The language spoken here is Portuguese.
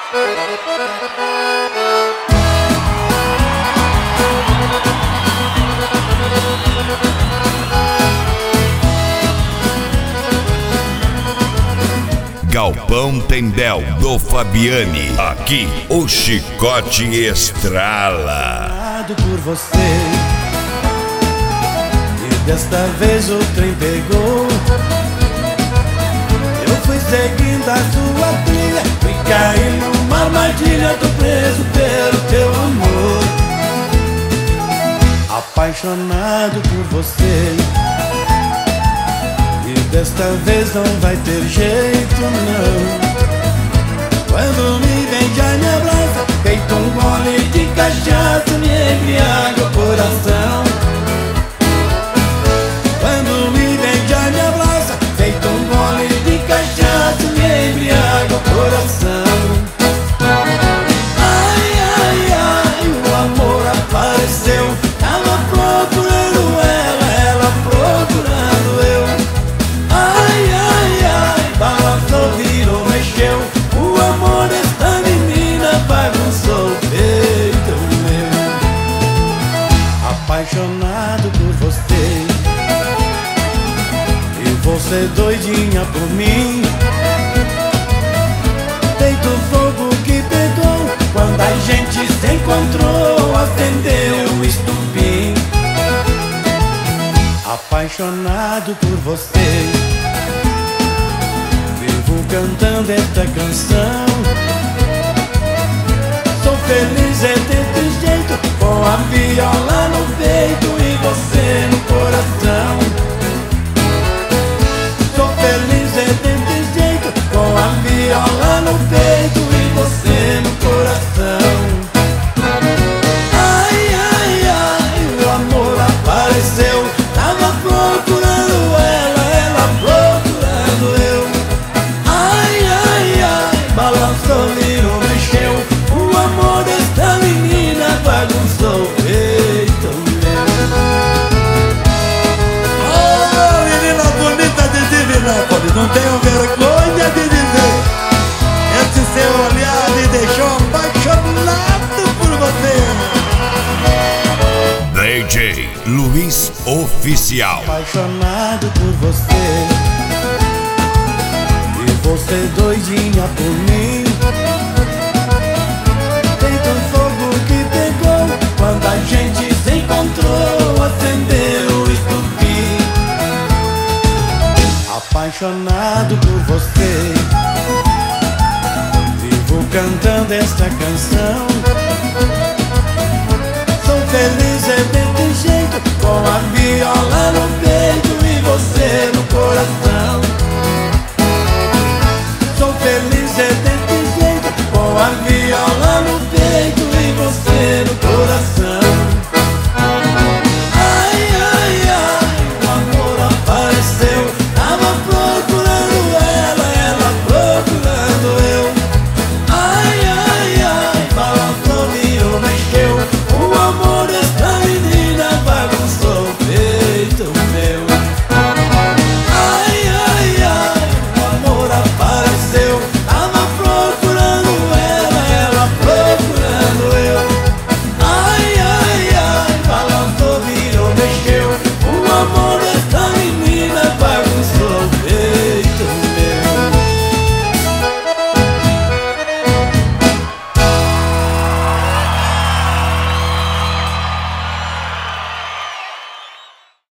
Galpão Tendel do Fabiani. Aqui o chicote estrala. Por você, e desta vez o trem pegou. Eu fui seguindo a sua trilha, fui cair numa armadilha. Tô preso pelo teu amor, apaixonado por você. E desta vez não vai ter jeito não. Quando me vende a minha abraça, feito um gole de cachaça, me embriaga o coração. Quando me vende a minha abraça, feito um gole de cachaça, me embriaga o coração. Ai, ai, ai, o amor apareceu. Tava procurando ela procurando eu. Ai, ai, ai, balançou, virou, mexeu. O amor desta menina bagunçou o peito meu. Apaixonado por você, e você doidinha por mim. Feito fogo que pegou, quando a gente se encontrou, acendeu o estupim. Apaixonado por você, vivo cantando esta canção. Sou feliz é desse jeito, com a viola no peito e você no coração. Sou feliz é desse jeito, com a viola no peito e você no coração. Ai, ai, ai, o amor apareceu. Tava procurando ela procurando eu. Ai, ai, ai, balançou, virou, mexeu. O amor desta menina bagunçou o peito meu. Oh, menina bonita de Divinópolis, não tenho vergonha de dizer. Esse seu olhar me deixou apaixonado por você. DJ Luiz Oficial. Apaixonado por você, e você doidinha por mim. Feito um fogo que pegou, quando a gente se encontrou, acendeu o estupim. Apaixonado por você, vivo cantando esta canção.